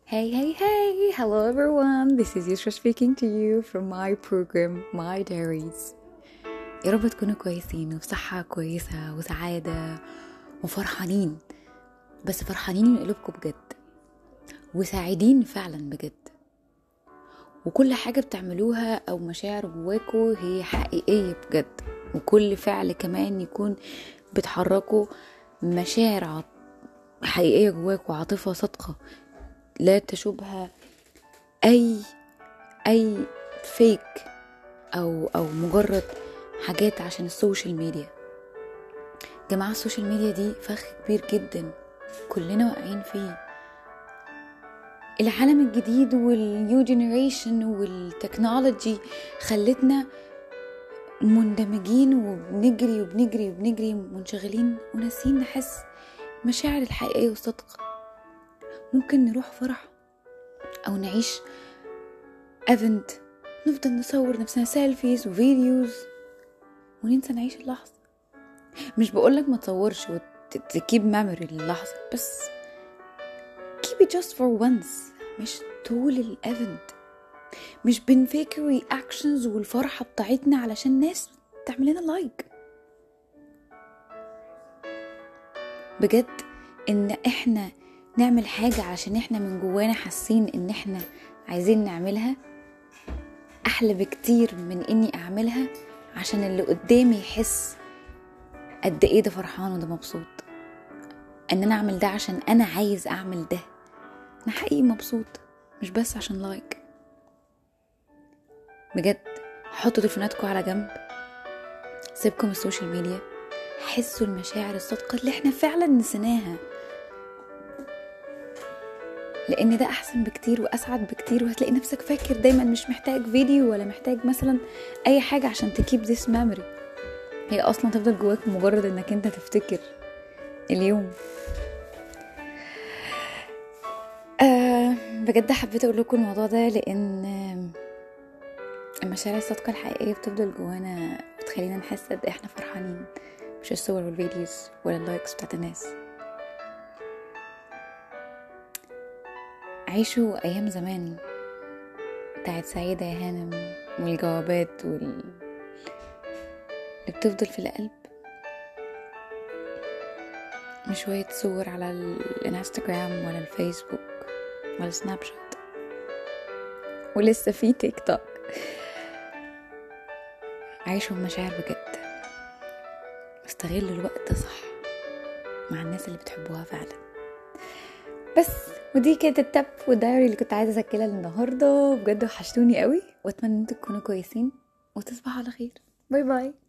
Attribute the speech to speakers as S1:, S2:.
S1: Hey, hello everyone, this is Yusra speaking to you from my program, My Diaries. يا رب تكونوا كويسين وبصحة كويسة وسعادة وفرحانين، بس فرحانين من قلوبكم بجد وسعيدين فعلا بجد، وكل حاجة بتعملوها أو مشاعر جواكوا هي حقيقية بجد، وكل فعل كمان يكون بتحركوا مشاعر حقيقية جواكوا، عاطفة صادقة لا تشوبها اي فيك او مجرد حاجات عشان السوشيال ميديا. جماعة السوشيال ميديا دي فخ كبير جدا كلنا واقعين فيه. العالم الجديد والنيو جينيريشن والتكنولوجي خلتنا مندمجين وبنجري منشغلين وناسين نحس مشاعر الحقيقية والصدق. ممكن نروح فرح او نعيش ايفنت، نفضل نصور نفسنا سيلفيز وفيديوز وننسى نعيش اللحظة. مش بقولك ما تصورش وتكيب ميموري للحظة، بس keep it just for once، مش طول الايفنت. مش بنفيك رياكشنز والفرحة بتاعتنا علشان ناس تعمل لنا لايك. بجد ان احنا نعمل حاجة عشان احنا من جوانا حاسين ان احنا عايزين نعملها احلى بكتير من اني اعملها عشان اللي قدامي يحس قد ايه ده فرحان وده مبسوط. ان انا اعمل ده عشان انا عايز اعمل ده، انا حقيقي مبسوط، مش بس عشان لايك. بجد حطوا تليفوناتكم على جنب، سيبكم السوشيال ميديا، حسوا المشاعر الصادقة اللي احنا فعلا نسيناها، لان ده احسن بكتير واسعد بكتير، وهتلاقي نفسك فاكر دايما، مش محتاج فيديو ولا محتاج مثلا اي حاجة عشان تكيب ذيس ميموري. هي اصلا تفضل جواك مجرد انك انت تفتكر اليوم. بجد حبيت اقول لكم الموضوع ده لان المشاعر الصادقة الحقيقية بتفضل جوانا، بتخلينا نحس قد احنا فرحانين، مش الصور والفيديوز ولا اللايكس بتاعت الناس. عيشوا ايام زمان بتاعت سعيدة يا هانم والجوابات اللي بتفضل في القلب، مش شوية صور على الانستغرام ولا الفيسبوك ولا سناب شات، ولسه في تيك توك. عيشوا المشاعر بجد، استغلوا الوقت صح مع الناس اللي بتحبوها فعلا. بس ودي كانت التب والدايري اللي كنت عايزة اسجلها النهاردة. بجد وحشتوني قوي، واتمنى انتوا تكونوا كويسين وتصبحوا على خير. باي باي.